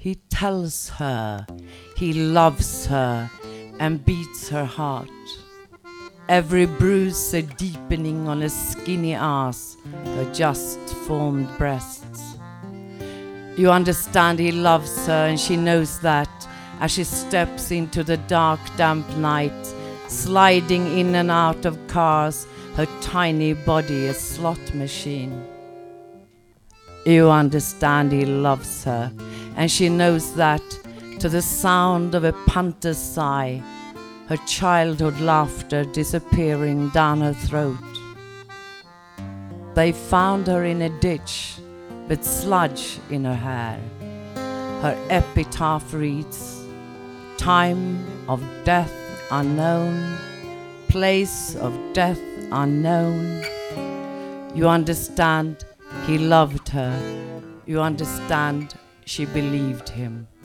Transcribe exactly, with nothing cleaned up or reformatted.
He tells her he loves her and beats her heart. Every bruise a deepening on a skinny ass, her just formed breasts. You understand he loves her, and she knows that as she steps into the dark, damp night, sliding in and out of cars, her tiny body a slot machine. You understand he loves her, and she knows that to the sound of a panther's sigh, her childhood laughter disappearing down her throat. They found her in a ditch with sludge in her hair. Her epitaph reads, "Time of death unknown, place of death unknown." You understand he loved her. You understand she believed him.